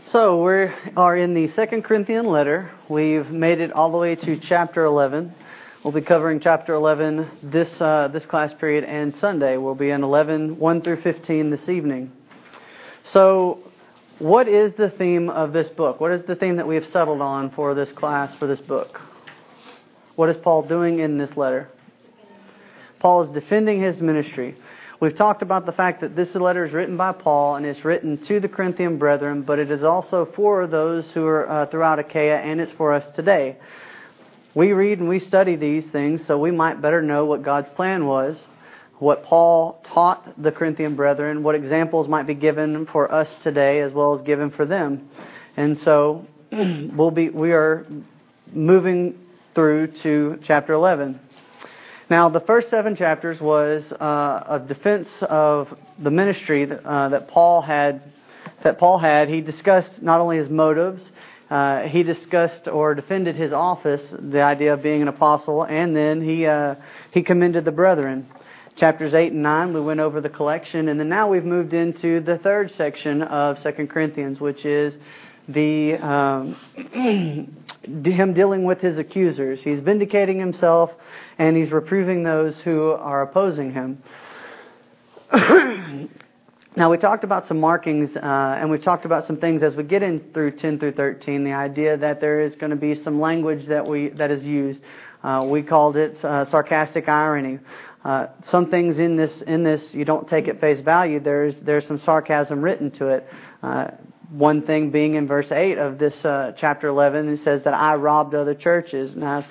So we are in the 2 Corinthian letter. We've made it all the way to chapter 11. We'll be covering chapter 11 this class period, and Sunday we'll be in 11, 1 through 15 this evening. So what is the theme of this book? What is the theme that we have settled on for this class, for this book? What is Paul doing in this letter? Paul is defending his ministry. We've talked about the fact that this letter is written by Paul and it's written to the Corinthian brethren, but it is also for those who are throughout Achaia, and it's for us today. We read and we study these things so we might better know what God's plan was, what Paul taught the Corinthian brethren, what examples might be given for us today as well as given for them. And so we are moving through to chapter 11. Now, the first 7 chapters was a defense of the ministry that Paul had. He discussed not only his motives, he discussed or defended his office, the idea of being an apostle, and then he commended the brethren. Chapters 8 and 9, we went over the collection, and then now we've moved into the third section of 2 Corinthians, which is him dealing with his accusers. He's vindicating himself, and he's reproving those who are opposing him. Now, we talked about some markings, and we've talked about some things as we get in through 10 through 13, the idea that there is going to be some language that is used. We called it sarcastic irony. Some things in this you don't take at face value. There's some sarcasm written to it. One thing being in verse 8 of this chapter 11, it says that I robbed other churches. Now,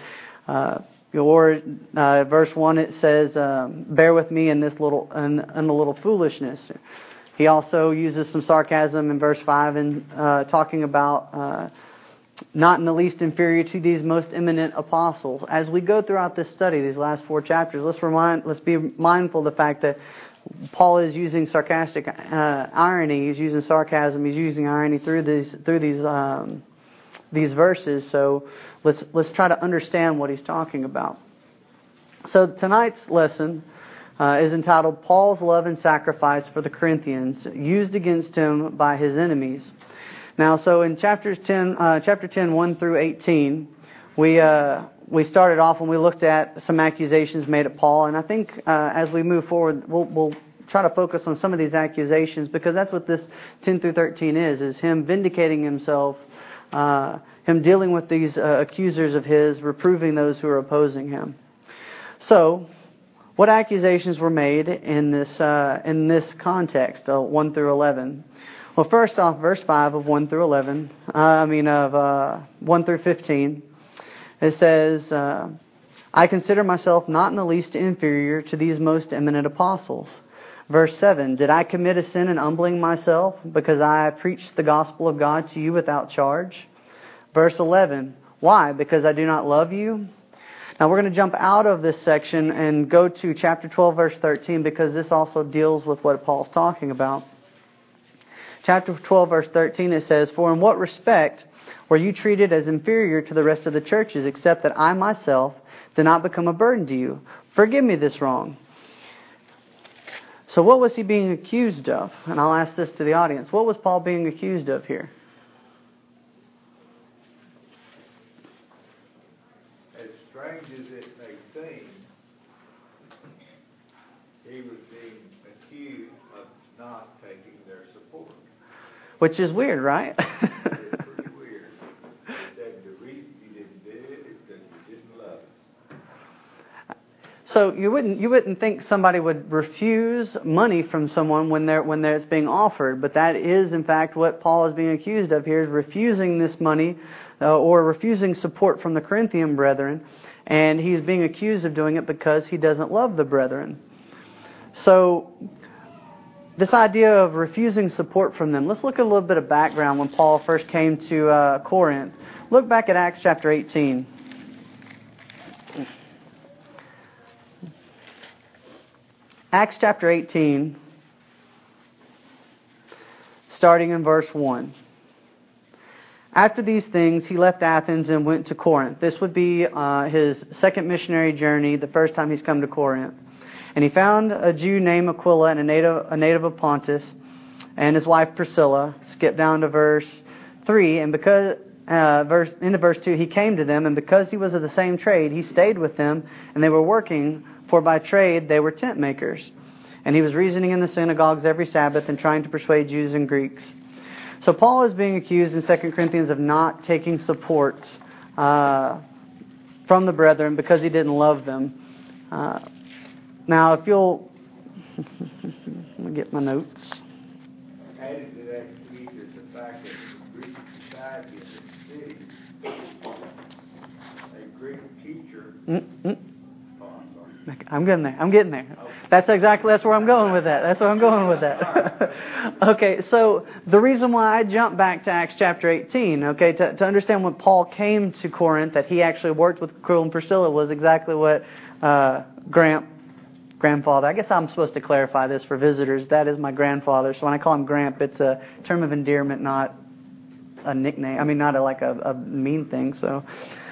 verse 1 it says, "Bear with me in this little in the little foolishness." He also uses some sarcasm in verse 5 in talking about not in the least inferior to these most eminent apostles. As we go throughout this study, these last 4 chapters, let's be mindful of the fact that Paul is using sarcastic irony. He's using sarcasm. He's using irony through these verses. So let's try to understand what he's talking about. So tonight's lesson is entitled "Paul's Love and Sacrifice for the Corinthians, Used Against Him by His Enemies." Now, so in chapter 10, 1 through 18, we started off when we looked at some accusations made at Paul, and I think as we move forward, we'll try to focus on some of these accusations, because that's what this 10 through 13 is him vindicating himself, him dealing with these accusers of his, reproving those who are opposing him. So, what accusations were made in this context, 1 through 11? Well, first off, verse 5 of 1 through 11, 1 through 15, it says, I consider myself not in the least inferior to these most eminent apostles. Verse 7, did I commit a sin in humbling myself because I preached the gospel of God to you without charge? Verse 11, why? Because I do not love you? Now we're going to jump out of this section and go to chapter 12, verse 13, because this also deals with what Paul's talking about. Chapter 12, verse 13, it says, for in what respect were you treated as inferior to the rest of the churches, except that I myself did not become a burden to you? Forgive me this wrong. So what was he being accused of? And I'll ask this to the audience. What was Paul being accused of here? As strange as it may seem, he was being accused of not taking their support. Which is weird, right? It's pretty weird. He said the reason you didn't do it is because you didn't love it. So you wouldn't think somebody would refuse money from someone when it's being offered, but that is in fact what Paul is being accused of here, is refusing this money or refusing support from the Corinthian brethren, and he's being accused of doing it because he doesn't love the brethren. So this idea of refusing support from them, let's look at a little bit of background when Paul first came to Corinth. Look back at Acts chapter 18. Acts chapter 18, starting in verse 1. After these things, he left Athens and went to Corinth. This would be his second missionary journey, the first time he's come to Corinth. And he found a Jew named Aquila, and a native of Pontus, and his wife Priscilla. Skip down to verse 3, and because into verse 2, he came to them, and because he was of the same trade, he stayed with them, and they were working, for by trade they were tent makers. And he was reasoning in the synagogues every Sabbath and trying to persuade Jews and Greeks. So Paul is being accused in 2 Corinthians of not taking support from the brethren because he didn't love them. Now, if you'll... Let me get my notes. Added to that, Steve, is the fact that the Greek society in the city, a Greek teacher... I'm getting there. That's where I'm going with that. Okay, so the reason why I jump back to Acts chapter 18, okay, to understand when Paul came to Corinth, that he actually worked with Aquila and Priscilla, was exactly what grandfather, I guess I'm supposed to clarify this for visitors, that is my grandfather, so when I call him Gramp, it's a term of endearment, not a nickname, not a mean thing, so...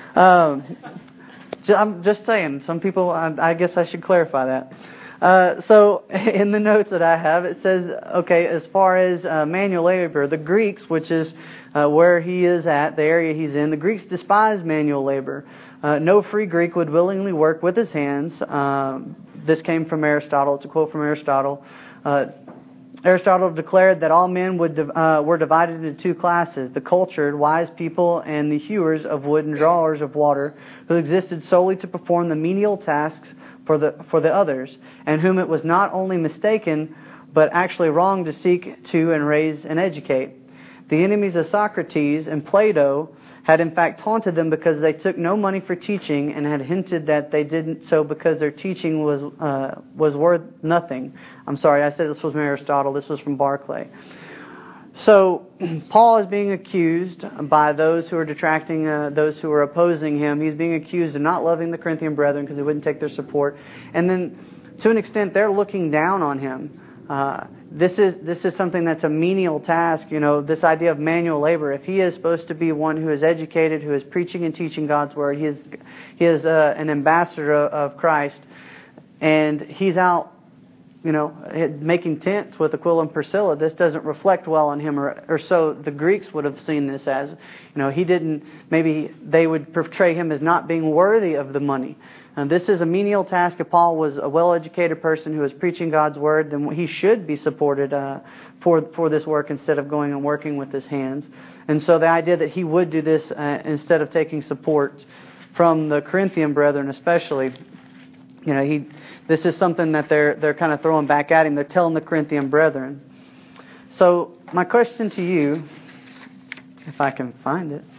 I'm just saying, some people, I guess I should clarify that. So in the notes that I have, it says, okay, as far as manual labor, the Greeks, which is where he is at, the area he's in, the Greeks despise manual labor. No free Greek would willingly work with his hands. This came from Aristotle. It's a quote from Aristotle. Aristotle declared that all men were divided into two classes, the cultured, wise people, and the hewers of wood and drawers of water, who existed solely to perform the menial tasks for the others, and whom it was not only mistaken, but actually wrong to seek to and raise and educate. The enemies of Socrates and Plato had in fact taunted them because they took no money for teaching, and had hinted that they didn't so because their teaching was worth nothing. I'm sorry, I said this was from Aristotle. This was from Barclay. So Paul is being accused by those who are detracting, those who are opposing him. He's being accused of not loving the Corinthian brethren because he wouldn't take their support. And then, to an extent, they're looking down on him. This is something that's a menial task, this idea of manual labor. If he is supposed to be one who is educated, who is preaching and teaching God's Word, he is an ambassador of Christ, and he's out, making tents with Aquila and Priscilla. This doesn't reflect well on him, or so the Greeks would have seen this as. Maybe they would portray him as not being worthy of the money. And this is a menial task. If Paul was a well-educated person who is preaching God's Word, then he should be supported for this work instead of going and working with his hands. And so the idea that he would do this instead of taking support from the Corinthian brethren especially, this is something that they're kind of throwing back at him. They're telling the Corinthian brethren. So my question to you, if I can find it.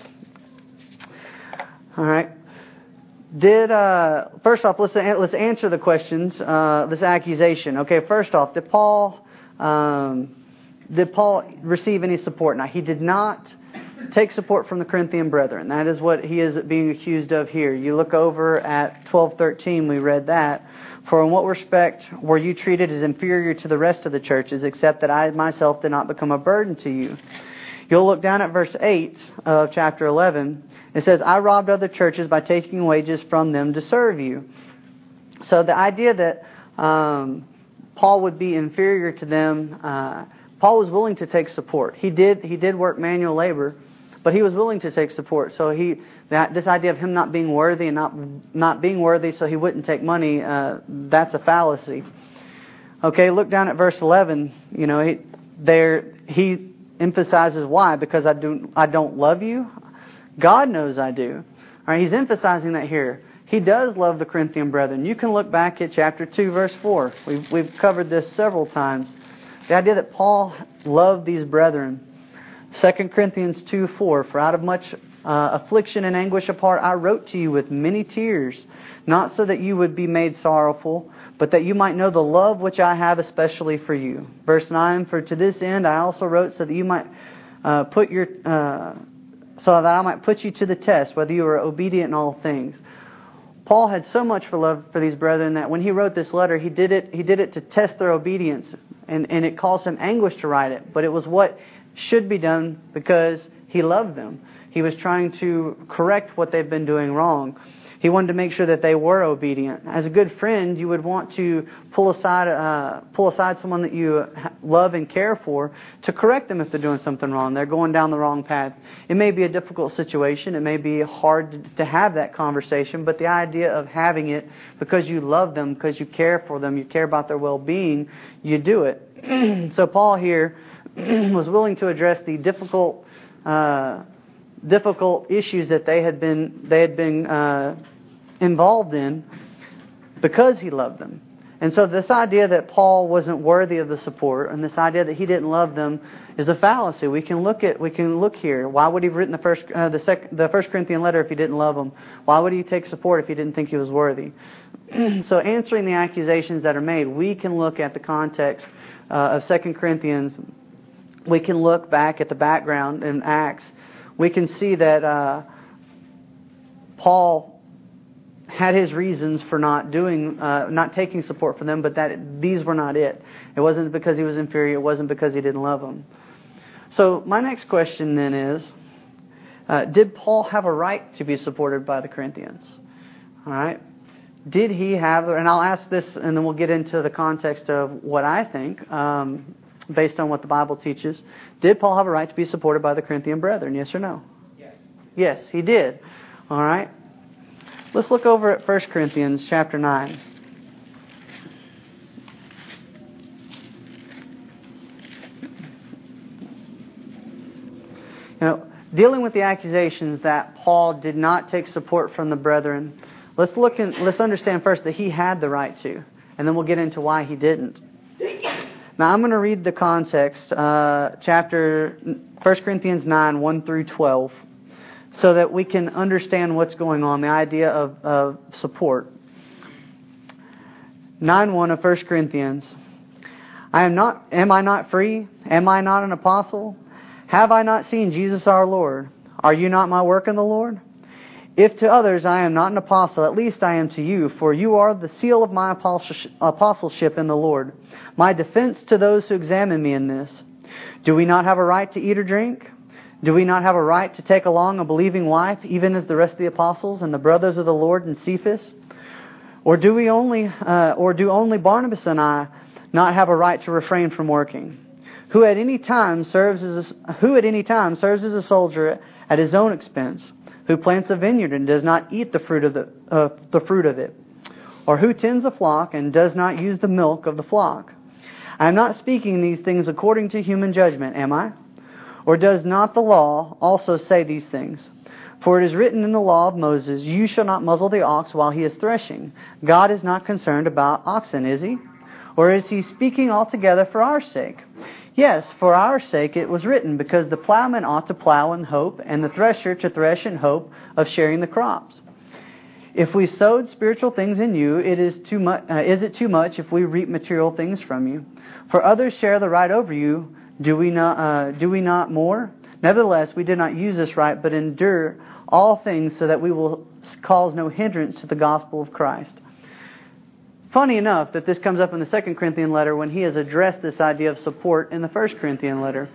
All right. First off, let's answer the questions. This accusation. Okay, first off, did Paul receive any support? Now, he did not take support from the Corinthian brethren. That is what he is being accused of here. You look over at 12:13. We read that. For in what respect were you treated as inferior to the rest of the churches, except that I myself did not become a burden to you? You'll look down at verse 8 of chapter 11. It says, I robbed other churches by taking wages from them to serve you. So the idea that Paul would be inferior to them, Paul was willing to take support. He did work manual labor, but he was willing to take support. So this idea of him not being worthy and not being worthy so he wouldn't take money, that's a fallacy. Okay, look down at verse 11. He emphasizes why, because I don't love you. God knows I do. All right, he's emphasizing that here. He does love the Corinthian brethren. You can look back at chapter 2, verse 4. We've covered this several times. The idea that Paul loved these brethren. 2 Corinthians 2:4. For out of much affliction and anguish of heart I wrote to you with many tears, not so that you would be made sorrowful, but that you might know the love which I have especially for you. Verse 9. For to this end I also wrote so that you might so that I might put you to the test, whether you are obedient in all things. Paul had so much love for these brethren that when he wrote this letter, he did it to test their obedience, and it caused him anguish to write it. But it was what should be done because he loved them. He was trying to correct what they've been doing wrong. He wanted to make sure that they were obedient. As a good friend, you would want to pull aside someone that you love and care for to correct them if they're doing something wrong. They're going down the wrong path. It may be a difficult situation. It may be hard to have that conversation, but the idea of having it because you love them, because you care for them, you care about their well-being, you do it. So Paul here was willing to address the difficult issues that they had been involved in because he loved them. And so this idea that Paul wasn't worthy of the support and this idea that he didn't love them is a fallacy. We can look here. Why would he have written the First Corinthian letter if he didn't love them? Why would he take support if he didn't think he was worthy? So answering the accusations that are made, we can look at the context of 2 Corinthians. We can look back at the background in Acts. We can see that Paul had his reasons for not taking support from them, but that these were not it. It wasn't because he was inferior. It wasn't because he didn't love them. So my next question then is, did Paul have a right to be supported by the Corinthians? All right. Did he have, and I'll ask this and then we'll get into the context of what I think, based on what the Bible teaches. Did Paul have a right to be supported by the Corinthian brethren? Yes or no? Yes. Yes, he did. All right. Let's look over at 1 Corinthians chapter 9. Dealing with the accusations that Paul did not take support from the brethren, let's understand first that he had the right to, and then we'll get into why he didn't. Now I'm going to read the context, 1 Corinthians 9, 1 through 12, so that we can understand what's going on, the idea of support. 9:1 of 1 Corinthians. Am I not free? Am I not an apostle? Have I not seen Jesus our Lord? Are you not my work in the Lord? If to others I am not an apostle, at least I am to you, for you are the seal of my apostleship in the Lord. My defense to those who examine me in this. Do we not have a right to eat or drink? Do we not have a right to take along a believing wife, even as the rest of the apostles and the brothers of the Lord and Cephas? Or do only Barnabas and I not have a right to refrain from working? Who at any time serves as a soldier at his own expense? Who plants a vineyard and does not eat the fruit of it? Or who tends a flock and does not use the milk of the flock? I am not speaking these things according to human judgment, am I? Or does not the law also say these things? For it is written in the law of Moses, you shall not muzzle the ox while he is threshing. God is not concerned about oxen, is he? Or is he speaking altogether for our sake? Yes, for our sake it was written, because the plowman ought to plow in hope, and the thresher to thresh in hope of sharing the crops. If we sowed spiritual things in you, is it too much if we reap material things from you? For others share the right over you, do we not more? Nevertheless, we did not use this right, but endure all things so that we will cause no hindrance to the gospel of Christ. Funny enough that this comes up in the 2 Corinthian letter when he has addressed this idea of support in the 1 Corinthian letter.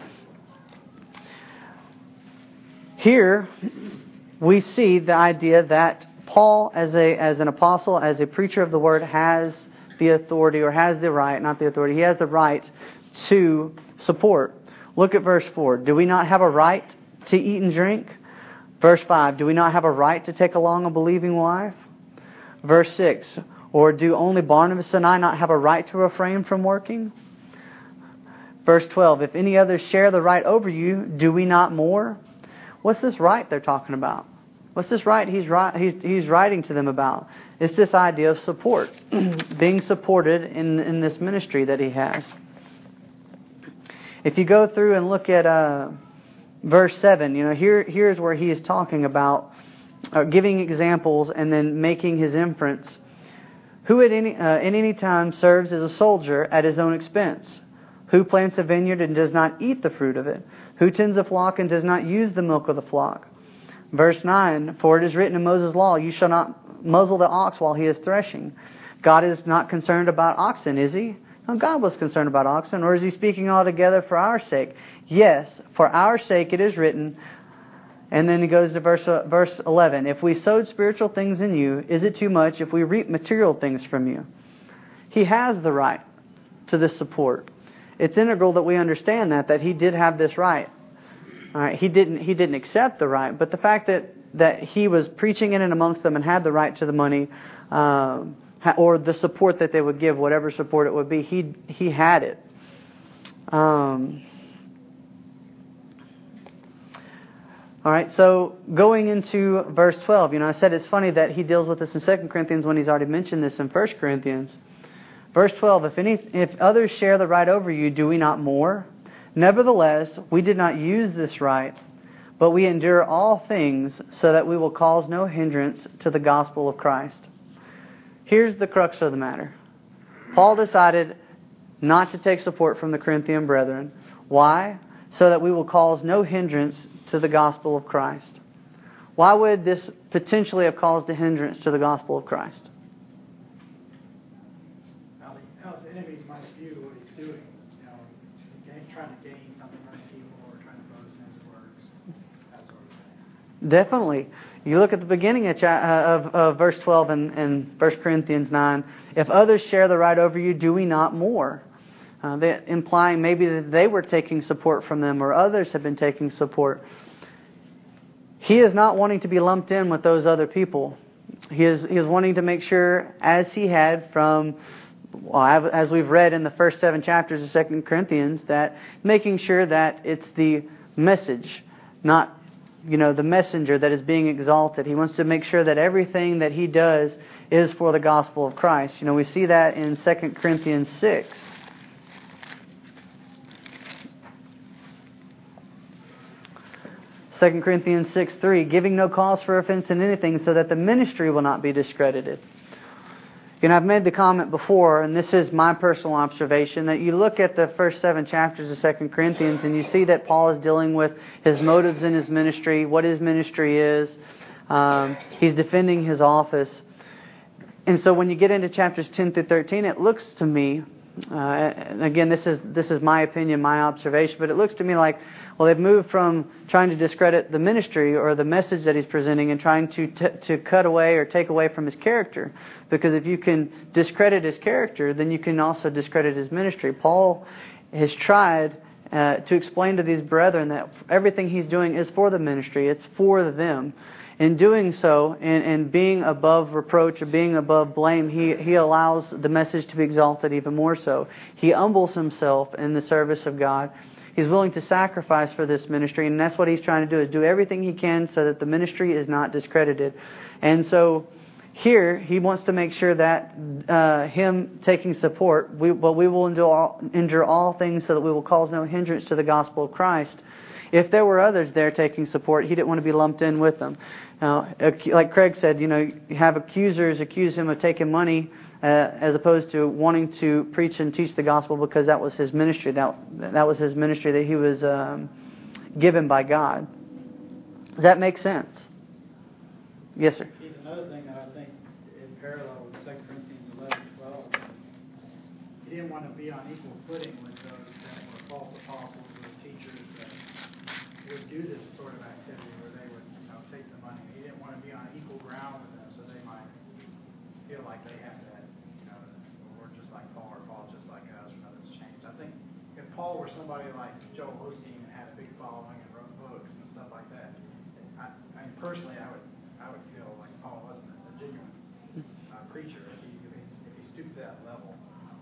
Here we see the idea that Paul, as an apostle, as a preacher of the word, has the authority, or has the right, not the authority, he has the right to support. Look at verse 4. Do we not have a right to eat and drink? Verse 5. Do we not have a right to take along a believing wife? Verse 6. Or do only Barnabas and I not have a right to refrain from working? Verse 12. If any others share the right over you, do we not more? What's this right they're talking about? What's this right he's writing to them about? It's this idea of support, being supported in this ministry that he has. If you go through and look at verse 7, here's where he is talking about giving examples and then making his inference. Who at any time serves as a soldier at his own expense? Who plants a vineyard and does not eat the fruit of it? Who tends a flock and does not use the milk of the flock? Verse 9, for it is written in Moses' law, you shall not muzzle the ox while he is threshing. God is not concerned about oxen, is he? No, God was concerned about oxen. Or is he speaking altogether for our sake? Yes, for our sake it is written, And then he goes to verse 11. If we sowed spiritual things in you, is it too much if we reap material things from you? He has the right to this support. It's integral that we understand that he did have this right. All right, he didn't accept the right, but the fact that he was preaching in and amongst them and had the right to the money, or the support that they would give, whatever support it would be, he had it. All right, so going into verse 12, I said it's funny that he deals with this in 2 Corinthians when he's already mentioned this in 1 Corinthians. Verse 12, if others share the right over you, do we not more? Nevertheless, we did not use this right, but we endure all things so that we will cause no hindrance to the gospel of Christ. Here's the crux of the matter. Paul decided not to take support from the Corinthian brethren. Why? So that we will cause no hindrance to the gospel of Christ. Why would this potentially have caused a hindrance to the gospel of Christ? How the enemies might view what he's doing. Trying to gain something from people or trying to boast in his works. That sort of thing. Definitely. You look at the beginning of verse 12 in 1 Corinthians 9. If others share the right over you, do we not more? Implying maybe that they were taking support from them or others have been taking support. He is not wanting to be lumped in with those other people. He is wanting to make sure, as he had from, as we've read in the first 7 chapters of 2 Corinthians, that making sure that it's the message, not the messenger that is being exalted. He wants to make sure that everything that he does is for the gospel of Christ. We see that in 2 Corinthians 6. 2 Corinthians 6:3, giving no cause for offense in anything so that the ministry will not be discredited. I've made the comment before, and this is my personal observation, that you look at the first 7 chapters of 2 Corinthians and you see that Paul is dealing with his motives in his ministry, what his ministry is. He's defending his office. And so when you get into chapters 10 through 13, it looks to me, and again, this is my opinion, my observation, but it looks to me like, well, they've moved from trying to discredit the ministry or the message that he's presenting and trying to cut away or take away from his character. Because if you can discredit his character, then you can also discredit his ministry. Paul has tried to explain to these brethren that everything he's doing is for the ministry. It's for them. In doing so, and being above reproach or being above blame, he allows the message to be exalted even more so. He humbles himself in the service of God. He's willing to sacrifice for this ministry, and that's what he's trying to do, is do everything he can so that the ministry is not discredited. And so here, he wants to make sure that him taking support, we will endure all things so that we will cause no hindrance to the gospel of Christ. If there were others there taking support, he didn't want to be lumped in with them. Now, like Craig said, you have accusers accuse him of taking money as opposed to wanting to preach and teach the gospel because that was his ministry. That was his ministry that he was given by God. Does that make sense? Yes, sir. Another thing that I think in parallel with 2 Corinthians 11:12 is he didn't want to be on equal footing with those that were false apostles or teachers that would do this sort of activity where they would take the money. He didn't want to be on equal ground with them so they might feel like they have that, we're just like Paul, or Paul's just like us, or nothing's changed. I think if Paul were somebody like Joel Osteen and had a big following and wrote books and stuff like that, I mean, personally, I would feel like Paul wasn't a genuine preacher if he stooped to that level.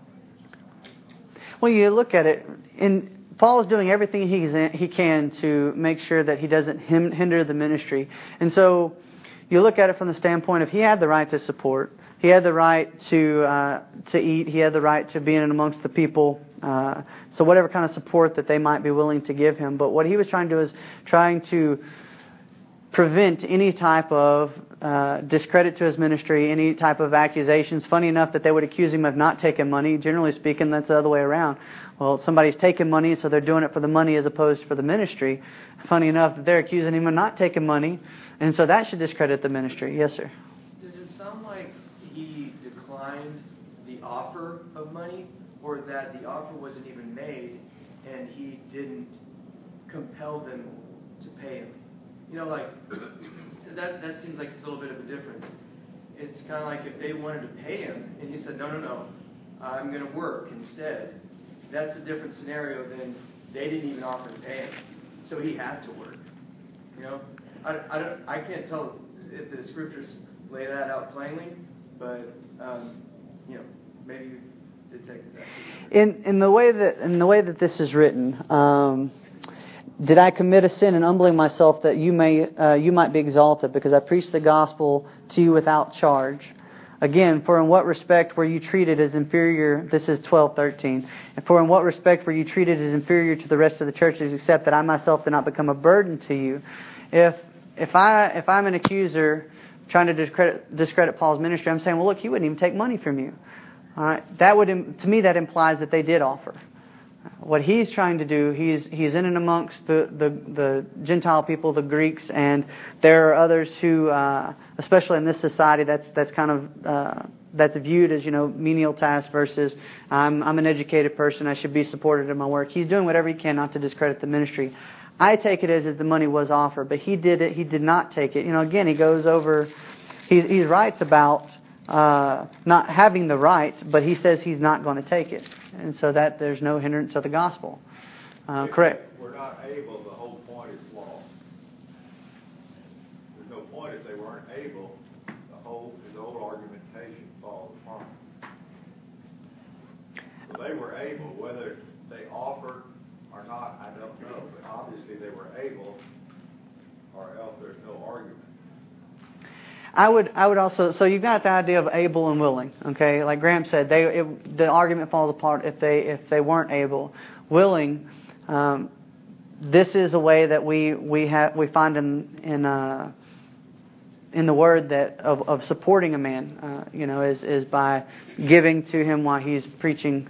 Well, you look at it, and Paul is doing everything he can to make sure that he doesn't hinder the ministry. And so you look at it from the standpoint of he had the right to support. He had the right to eat. He had the right to be in and amongst the people. So whatever kind of support that they might be willing to give him. But what he was trying to do is trying to prevent any type of discredit to his ministry, any type of accusations. Funny enough that they would accuse him of not taking money. Generally speaking, that's the other way around. Well, somebody's taking money, so they're doing it for the money as opposed to for the ministry. Funny enough that they're accusing him of not taking money, and so that should discredit the ministry. Yes, sir. Does it sound like he declined the offer of money, or that the offer wasn't even made and he didn't compel them to pay him? like that seems like it's a little bit of a difference. It's kind of like if they wanted to pay him, and he said, no, I'm going to work instead. That's a different scenario than they didn't even offer to pay him, so he had to work. I can't tell if the scriptures lay that out plainly, but maybe you did take that. In the way that this is written, did I commit a sin in humbling myself that you might be exalted, because I preached the gospel to you without charge? Again, for in what respect were you treated as inferior? This is 12:13. And for in what respect were you treated as inferior to the rest of the churches, except that I myself did not become a burden to you? If I'm an accuser trying to discredit Paul's ministry, I'm saying, well, look, he wouldn't even take money from you. All right, to me that implies that they did offer. What he's trying to do, he's in and amongst the Gentile people, the Greeks, and there are others who, especially in this society, that's kind of that's viewed as menial task versus I'm an educated person, I should be supported in my work. He's doing whatever he can not to discredit the ministry. I take it as the money was offered, but he did not take it. Again, he goes over, he writes about not having the right, but he says he's not going to take it. And so that there's no hindrance of the gospel. Correct. We're not able, the whole point is lost. There's no point if they weren't able, his whole argumentation falls apart. So they were able, whether they offered or not, I don't know, but obviously they were able, or else there's no argument. I would also, so you've got the idea of able and willing, okay? Like Graham said, the argument falls apart if they weren't able. Willing, this is a way that we find in the word that of supporting a man, is by giving to him while he's preaching.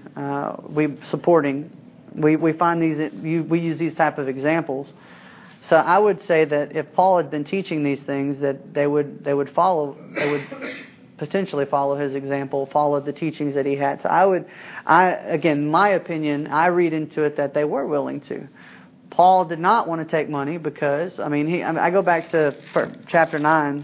We find we use these type of examples. So I would say that if Paul had been teaching these things, that they would potentially follow his example, follow the teachings that he had. So again, my opinion, I read into it that they were willing to. Paul did not want to take money because, I go back to chapter 9.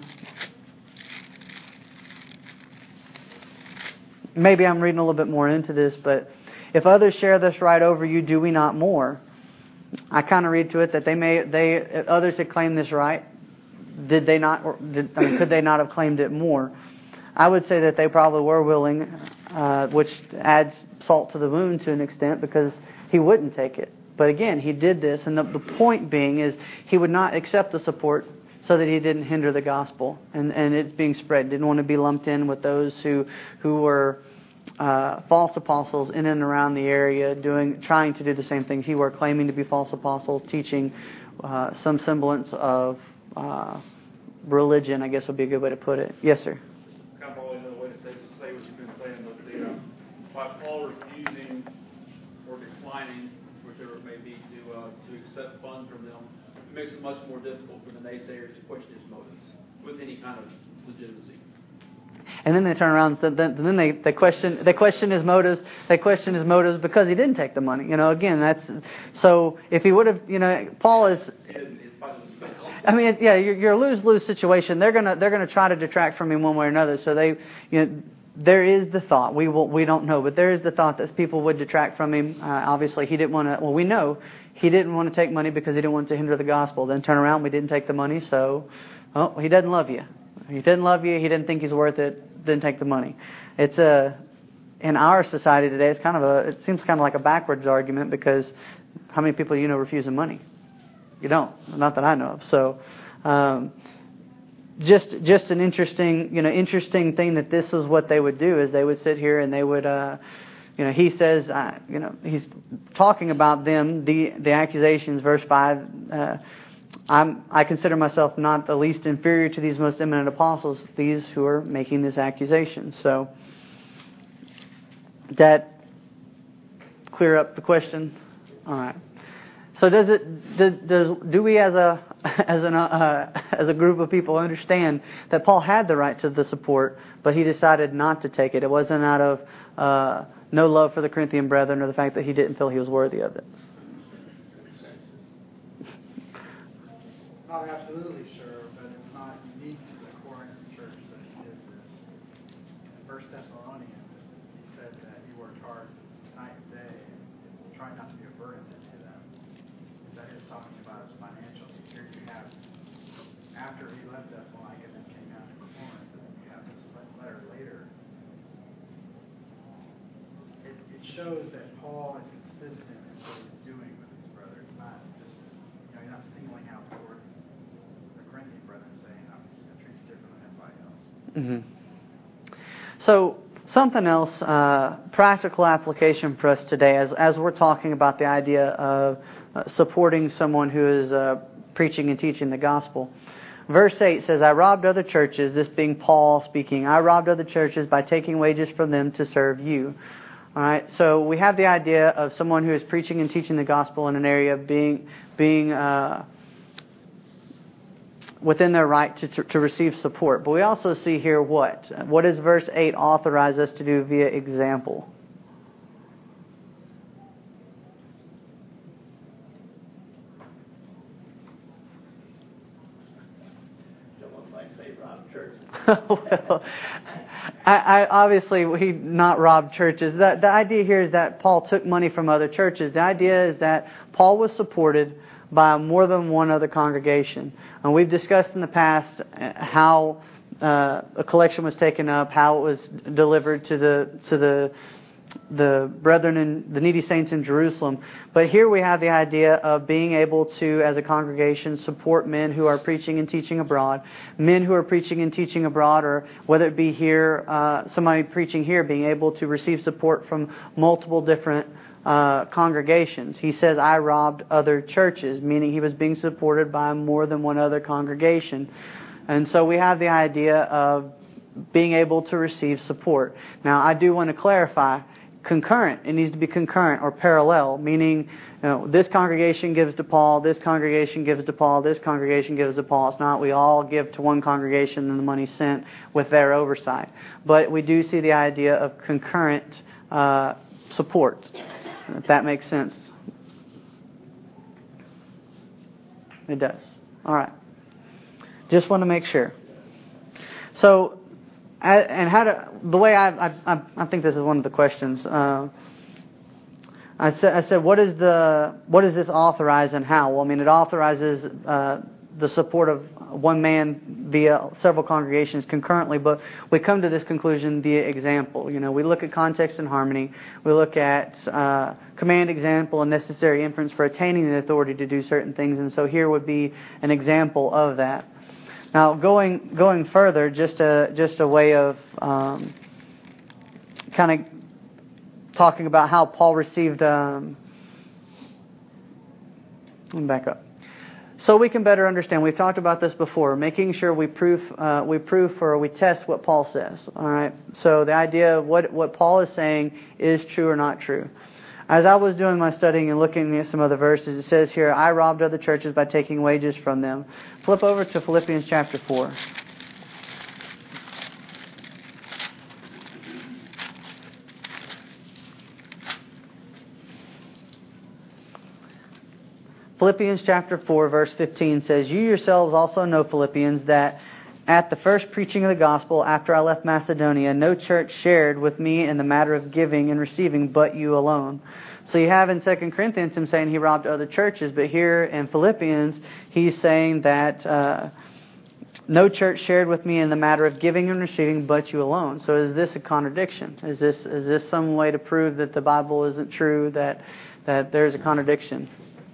Maybe I'm reading a little bit more into this, but if others share this right over you, do we not more? I kind of read to it that others had claimed this right. Did they not? Could they not have claimed it more? I would say that they probably were willing, which adds salt to the wound to an extent because he wouldn't take it. But again, he did this, and the point being is he would not accept the support so that he didn't hinder the gospel and it's being spread. Didn't want to be lumped in with those who were false apostles in and around the area, trying to do the same things he were, claiming to be false apostles, teaching some semblance of religion, I guess would be a good way to put it. Yes, sir. Kind of probably another way to say what you've been saying, but by Paul refusing or declining, whichever it may be, to accept funds from them, it makes it much more difficult for the naysayers to question his motives with any kind of legitimacy. And then they turn around and then they question his motives. They question his motives because he didn't take the money. Again, that's so. If he would have, Paul is. You're a lose-lose situation. They're gonna try to detract from him one way or another. So there is the thought. We don't know, but there is the thought that people would detract from him. Obviously, he didn't want to. Well, we know he didn't want to take money because he didn't want to hinder the gospel. Then turn around, we didn't take the money, so he doesn't love you. He didn't love you. He didn't think he's worth it. Didn't take the money. It's in our society today. It seems kind of like a backwards argument because how many people refuse the money? You don't. Not that I know of. So, just an interesting thing that this is what they would do is they would sit here and they would, he says, he's talking about them, the accusations, verse 5. I consider myself not the least inferior to these most eminent apostles, these who are making this accusation. So, that clear up the question? All right. So do we as a group of people understand that Paul had the right to the support, but he decided not to take it? It wasn't out of no love for the Corinthian brethren or the fact that he didn't feel he was worthy of it. Not absolutely sure, but it's not unique to the Corinth church that he did this. In 1 Thessalonians, he said that he worked hard night and day and tried not to be a burden to them. That is talking about his financial. Here you have, after he left Thessalonica and then came down to Corinth, and then you have this letter later. It shows that Paul is consistent in what he's doing with his brother. It's not just, you're not singling out the Corinthian brethren saying, I'm going to treat you different than everybody else. Mm-hmm. So, something else, practical application for us today, as we're talking about the idea of supporting someone who is preaching and teaching the gospel. Verse 8 says, I robbed other churches, this being Paul speaking, I robbed other churches by taking wages from them to serve you. All right, so we have the idea of someone who is preaching and teaching the gospel in an area being within their right to receive support. But we also see here what? What does verse 8 authorize us to do via example? Someone might say rob churches. Well, I obviously he not robbed churches. The idea here is that Paul took money from other churches. The idea is that Paul was supported by more than one other congregation. And we've discussed in the past how a collection was taken up, how it was delivered to the brethren and the needy saints in Jerusalem. But here we have the idea of being able to, as a congregation, support men who are preaching and teaching abroad. Men who are preaching and teaching abroad, or whether it be here, somebody preaching here, being able to receive support from multiple different congregations. He says, I robbed other churches, meaning he was being supported by more than one other congregation. And so we have the idea of being able to receive support. Now, I do want to clarify, concurrent. It needs to be concurrent or parallel, meaning this congregation gives to Paul, this congregation gives to Paul, this congregation gives to Paul. It's not we all give to one congregation and the money's sent with their oversight. But we do see the idea of concurrent support, if that makes sense. It does. All right. Just want to make sure. So, and the way I think this is one of the questions. I said, what does this authorize and how? Well, I mean, it authorizes the support of one man via several congregations concurrently, but we come to this conclusion via example. We look at context and harmony. We look at command, example, and necessary inference for attaining the authority to do certain things, and so here would be an example of that. Now, going further, just a way of kind of talking about how Paul received. Let me back up, so we can better understand. We've talked about this before, making sure we proof or we test what Paul says. All right. So the idea of what Paul is saying is true or not true. As I was doing my studying and looking at some other verses, it says here, I robbed other churches by taking wages from them. Flip over to Philippians chapter 4. Philippians chapter 4, verse 15 says, You yourselves also know, Philippians, that at the first preaching of the gospel after I left Macedonia, no church shared with me in the matter of giving and receiving but you alone. So you have in 2 Corinthians him saying he robbed other churches, but here in Philippians he's saying that no church shared with me in the matter of giving and receiving but you alone. So is this a contradiction? Is this some way to prove that the Bible isn't true, that there's a contradiction?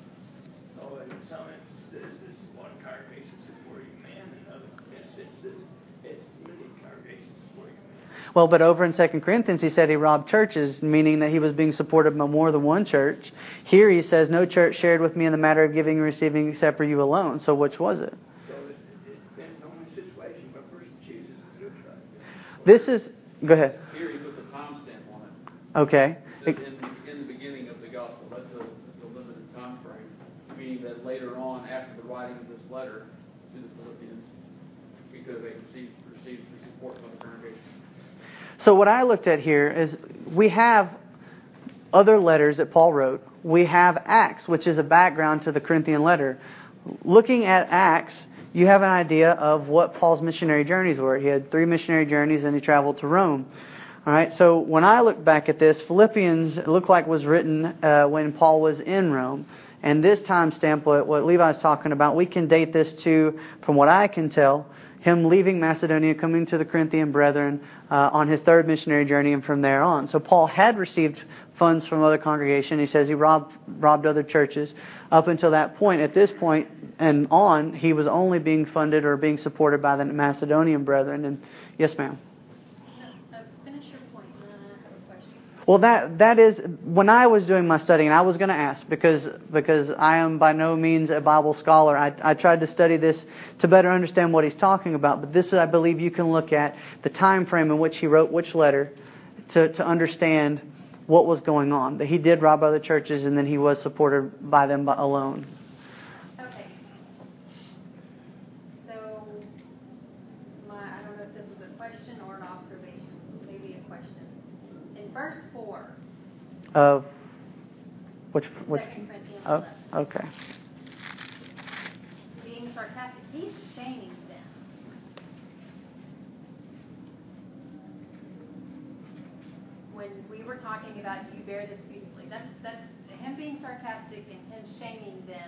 Well, but over in 2 Corinthians, he said he robbed churches, meaning that he was being supported by more than one church. Here he says, no church shared with me in the matter of giving and receiving except for you alone. So which was it? So it depends on the situation. What person chooses is good side. This is... Go ahead. Here he puts a timestamp on it. Okay. It says in the beginning of the gospel. That's a limited time frame. Meaning that later on, after the writing of this letter to the Philippians, because they received the support from the congregation. So what I looked at here is we have other letters that Paul wrote. We have Acts, which is a background to the Corinthian letter. looking at Acts, you have an idea of what Paul's missionary journeys were. He had 3 missionary journeys and he traveled to Rome. All right, so when I look back at this, Philippians looked like was written when Paul was in Rome. And this timestamp, what Levi's talking about, we can date this to, from what I can tell, him leaving Macedonia, coming to the Corinthian brethren on his 3rd missionary journey and from there on. So Paul had received funds from other congregations. He says he robbed other churches. Up until that point, at this point and on, he was only being funded or being supported by the Macedonian brethren. And yes, ma'am. Finish your point, and then I have a question. Well, that is, when I was doing my studying, and I was going to ask, because I am by no means a Bible scholar, I tried to study this to better understand what he's talking about. But this, I believe, you can look at the time frame in which he wrote which letter to understand what was going on. That he did rob other churches, and then he was supported by them alone. Okay. So, I don't know if this is a question or an observation. Maybe a question. In verse 4. Of which? 2 Corinthians Oh, 11. okay. Being sarcastic, he's shaming them. When we were talking about you bear this beautifully, that's him being sarcastic and him shaming them.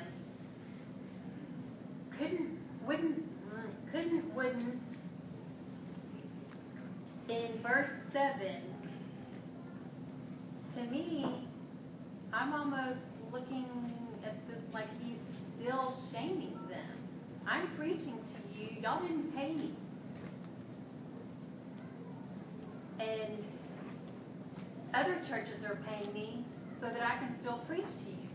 Wouldn't in verse 7, to me, I'm almost looking at this like he's still shaming them. I'm preaching to you, y'all didn't pay me. And other churches are paying me so that I can still preach to you.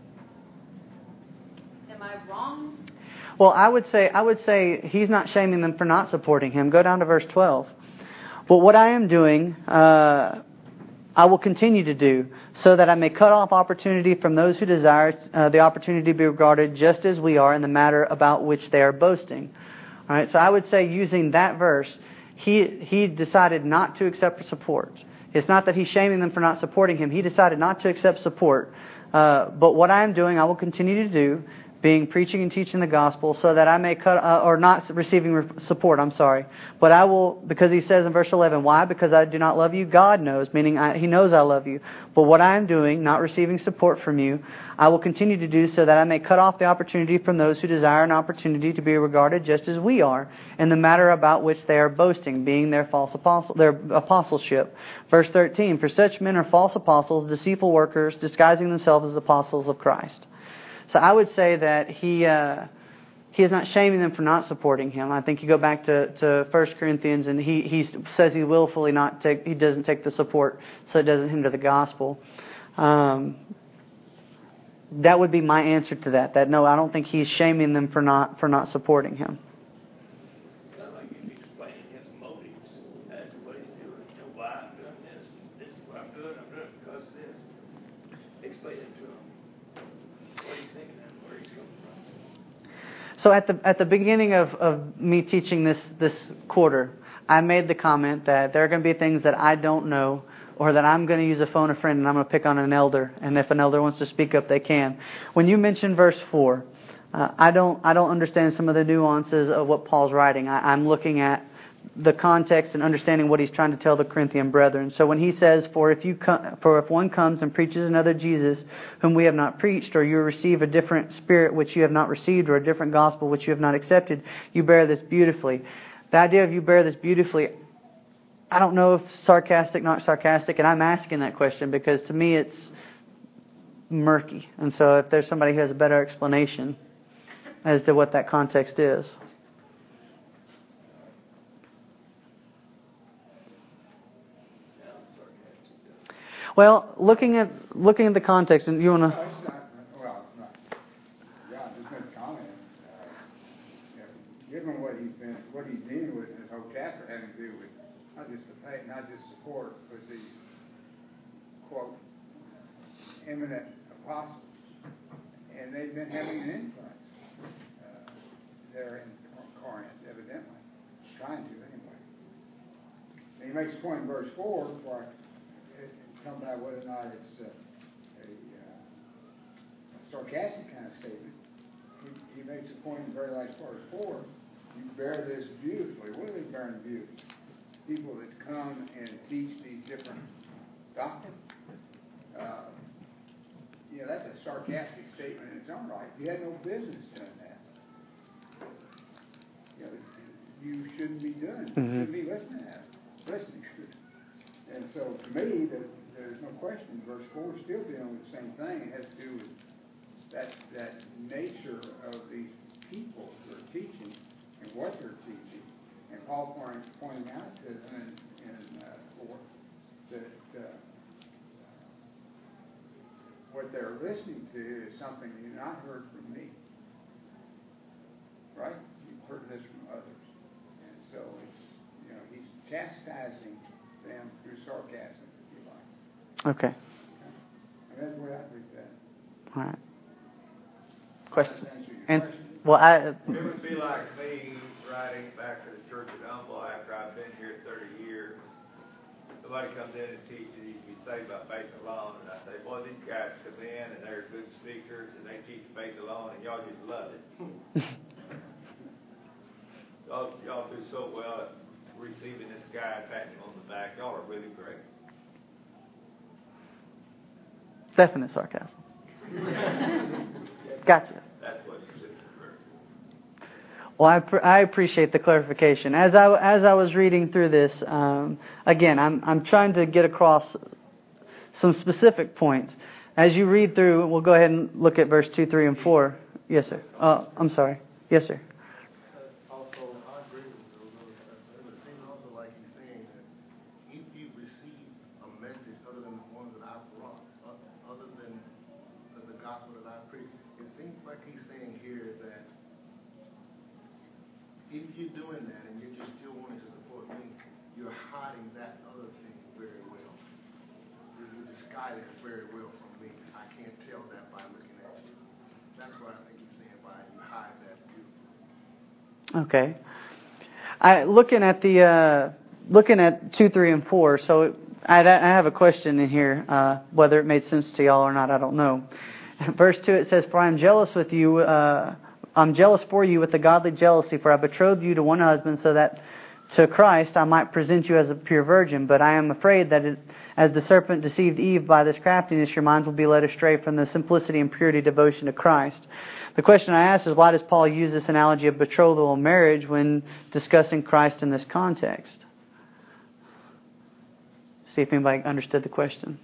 Am I wrong? Well, I would say he's not shaming them for not supporting him. Go down to verse 12. But what I am doing, I will continue to do, so that I may cut off opportunity from those who desire the opportunity to be regarded just as we are in the matter about which they are boasting. All right. So I would say, using that verse, he decided not to accept support. It's not that he's shaming them for not supporting him. He decided not to accept support. But what I am doing, I will continue to do, being preaching and teaching the gospel, so that I may cut, or not receiving support, I'm sorry. But I will, because he says in verse 11, why? Because I do not love you? God knows, meaning he knows I love you. But what I am doing, not receiving support from you, I will continue to do, so that I may cut off the opportunity from those who desire an opportunity to be regarded just as we are, in the matter about which they are boasting, being their false apostle, their apostleship. Verse 13, for such men are false apostles, deceitful workers, disguising themselves as apostles of Christ. So I would say that he is not shaming them for not supporting him. I think you go back to 1 Corinthians, and he says he willfully he doesn't take the support, so it doesn't hinder the gospel. That would be my answer to that. That no, I don't think he's shaming them for not supporting him. It's not like he's explaining his motives as to what he's doing. You know, why I'm doing this. This is what I'm doing. I'm doing it because of this. Explain it to him. What he's thinking and where he's coming from. So at the beginning of me teaching this quarter, I made the comment that there are going to be things that I don't know, or that I'm going to use a phone a friend and I'm going to pick on an elder, and if an elder wants to speak up, they can. When you mentioned verse 4, I don't understand some of the nuances of what Paul's writing. I'm looking at the context and understanding what he's trying to tell the Corinthian brethren. So when he says, for if one comes and preaches another Jesus whom we have not preached, or you receive a different spirit which you have not received, or a different gospel which you have not accepted, you bear this beautifully. The idea of you bear this beautifully, I don't know if sarcastic, not sarcastic, and I'm asking that question because to me it's murky. And so if there's somebody who has a better explanation as to what that context is. Well, looking at the context, and you want to... Just make a comment. Given what he's dealing with in this whole chapter, having to do with not just support, but these quote eminent apostles, and they've been having an influence there in Corinth, evidently, trying to anyway. And he makes a point in verse 4 where it's talking about whether or not it's a sarcastic kind of statement. he makes a point in the very last verse 4. You bear this beautifully. What are they bearing beautifully? People that come and teach these different doctrines. That's a sarcastic statement in its own right. You had no business doing that. You shouldn't be doing it. You shouldn't be listening to it. And so, to me, there's no question. Verse 4 is still dealing with the same thing. It has to do with that nature of these people who are teaching and what they're teaching. And Paul pointing out to them in 4 that what they're listening to is something you've not heard from me. Right? You've heard this from others. And so it's, he's chastising them through sarcasm, if you like. Okay. And that's the way I read that. All right. Question? And It would be like me writing back to the church at Humble after I've been here 30 years. Somebody comes in and teaches you can be saved by faith alone, and I say, boy, these guys come in and they're good speakers and they teach faith alone, and y'all just love it. y'all do so well at receiving this guy and patting him on the back. Y'all are really great. Definite sarcasm. Gotcha. That's what you said. Well, I appreciate the clarification. As I was reading through this, again, I'm trying to get across some specific points. As you read through, we'll go ahead and look at verse 2, 3, and 4. Yes, sir. I'm sorry. Yes, sir. Also, I agree with you. It seems also like he's saying that if you receive a message other than the ones that I brought, other than the gospel that I preach, it seems like he's saying here that if you're doing that and you're just still wanting to support me, you're hiding that other thing very well. You're disguising it very well from me. I can't tell that by looking at you. That's what I think he's saying by you hide that view. Okay. Looking at 2, 3, and 4. So I have a question in here. Whether it made sense to y'all or not, I don't know. Verse 2, it says, "For I am jealous with you. I'm jealous for you with a godly jealousy, for I betrothed you to one husband, so that to Christ I might present you as a pure virgin. But I am afraid that as the serpent deceived Eve by this craftiness, your minds will be led astray from the simplicity and purity devotion to Christ." The question I ask is, why does Paul use this analogy of betrothal and marriage when discussing Christ in this context? See if anybody understood the question.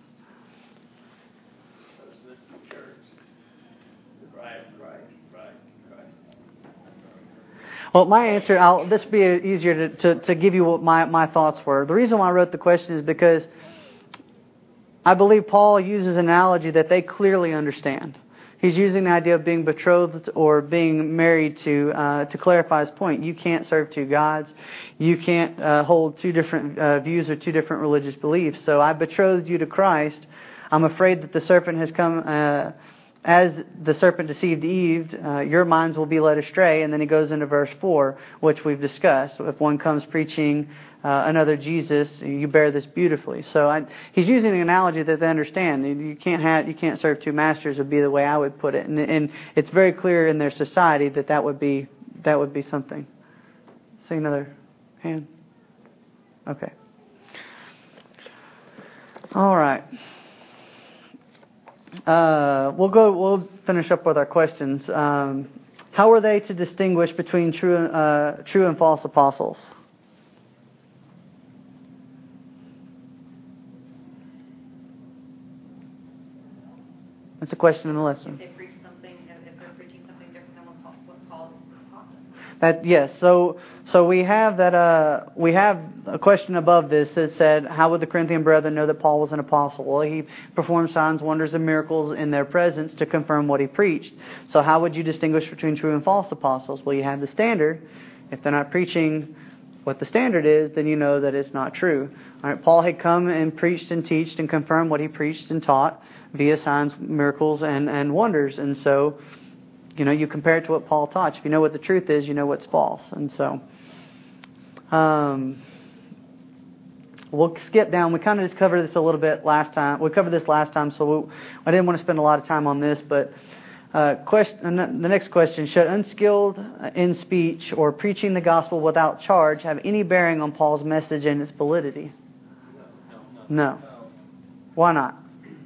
Well, my answer, this will be easier to give you what my thoughts were. The reason why I wrote the question is because I believe Paul uses an analogy that they clearly understand. He's using the idea of being betrothed or being married to clarify his point. You can't serve two gods. You can't hold two different views or two different religious beliefs. So I betrothed you to Christ. I'm afraid that the serpent has come... as the serpent deceived Eve, your minds will be led astray. And then he goes into verse 4, which we've discussed. If one comes preaching another Jesus, you bear this beautifully. So he's using an analogy that they understand. You can't serve two masters would be the way I would put it. And it's very clear in their society that would be something. See another hand? Okay. All right. We'll finish up with our questions. How are they to distinguish between true and false apostles? That's a question in the lesson. If they preach something, if they're preaching something different than what Paul taught them. That yes. So we have that. We have a question above this that said, "How would the Corinthian brethren know that Paul was an apostle?" Well, he performed signs, wonders, and miracles in their presence to confirm what he preached. So how would you distinguish between true and false apostles? Well, you have the standard. If they're not preaching what the standard is, then you know that it's not true. All right, Paul had come and preached and taught and confirmed what he preached and taught via signs, miracles, and wonders. And so, you compare it to what Paul taught. If you know what the truth is, you know what's false. And so, we'll skip down. We kind of just covered this a little bit last time. We covered this last time, so I didn't want to spend a lot of time on this. But The next question, should unskilled in speech or preaching the gospel without charge have any bearing on Paul's message and its validity? No. Why not?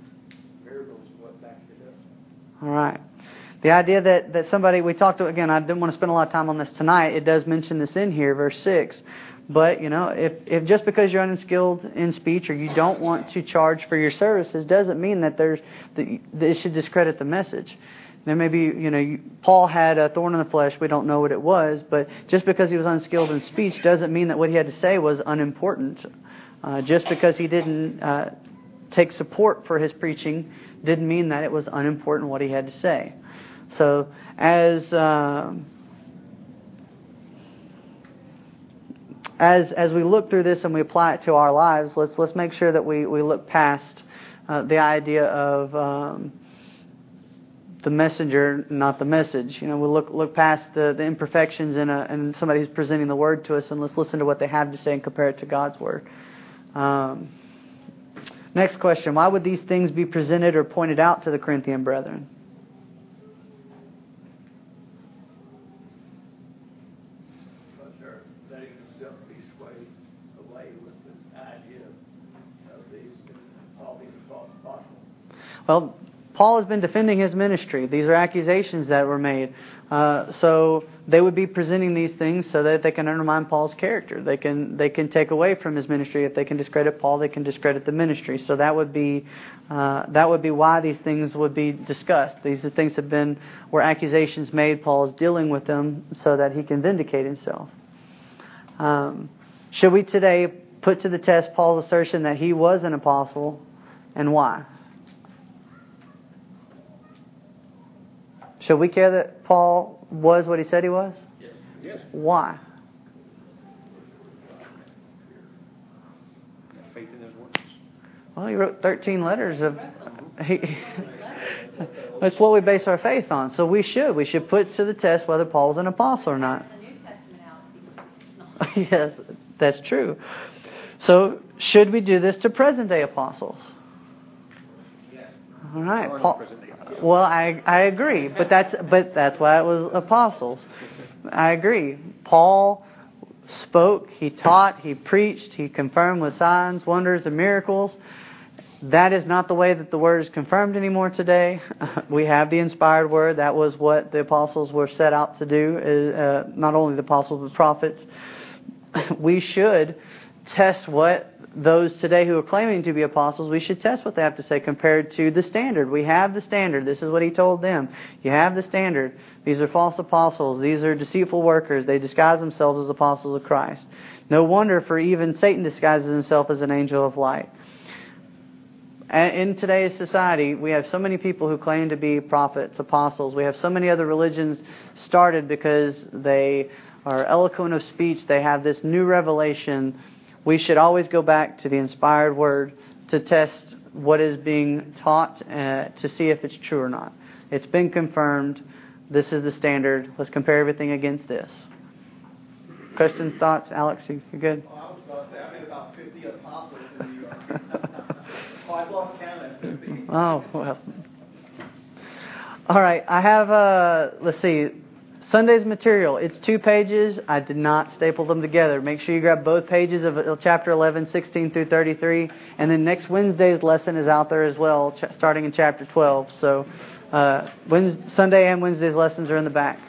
All right. The idea that somebody, we talked to, again, I didn't want to spend a lot of time on this tonight. It does mention this in here, verse 6. But, if just because you're unskilled in speech or you don't want to charge for your services doesn't mean that it should discredit the message. There may be, Paul had a thorn in the flesh. We don't know what it was. But just because he was unskilled in speech doesn't mean that what he had to say was unimportant. Just because he didn't take support for his preaching didn't mean that it was unimportant what he had to say. So as we look through this and we apply it to our lives, let's make sure that we look past the idea of the messenger, not the message. We'll look past the imperfections in somebody who's presenting the word to us, and let's listen to what they have to say and compare it to God's word. Next question: why would these things be presented or pointed out to the Corinthian brethren? Because they're letting themselves be swayed away with the idea of these Paul being a false apostle. Well, Paul has been defending his ministry. These are accusations that were made. So they would be presenting these things so that they can undermine Paul's character. They can take away from his ministry. If they can discredit Paul, they can discredit the ministry. So that would be why these things would be discussed. These things were accusations made. Paul is dealing with them so that he can vindicate himself. Should we today put to the test Paul's assertion that he was an apostle, and why? Should we care that Paul was what he said he was? Yes. Why? Faith in his words. Well, he wrote 13 letters of... That's what we base our faith on. So we should put to the test whether Paul's an apostle or not. Yes, that's true. So should we do this to present day apostles? All right, Paul. Well, I agree, but that's why it was apostles. I agree. Paul spoke, he taught, he preached, he confirmed with signs, wonders, and miracles. That is not the way that the word is confirmed anymore today. We have the inspired word. That was what the apostles were set out to do. Not only the apostles, but prophets. We should test what those today who are claiming to be apostles, we should test what they have to say compared to the standard. We have the standard. This is what he told them. You have the standard. These are false apostles. These are deceitful workers. They disguise themselves as apostles of Christ. No wonder, for even Satan disguises himself as an angel of light. In today's society, we have so many people who claim to be prophets, apostles. We have so many other religions started because they are eloquent of speech. They have this new revelation. We should always go back to the inspired word to test what is being taught to see if it's true or not. It's been confirmed. This is the standard. Let's compare everything against this. Questions, thoughts? Alex, you good? Well, I was about to say, I made about 50 apostles in New York. Oh, I've lost count at 50. Oh, well. All right, I have, let's see, Sunday's material. It's 2 pages. I did not staple them together. Make sure you grab both pages of chapter 11, 16 through 33. And then next Wednesday's lesson is out there as well, starting in chapter 12. So Sunday and Wednesday's lessons are in the back.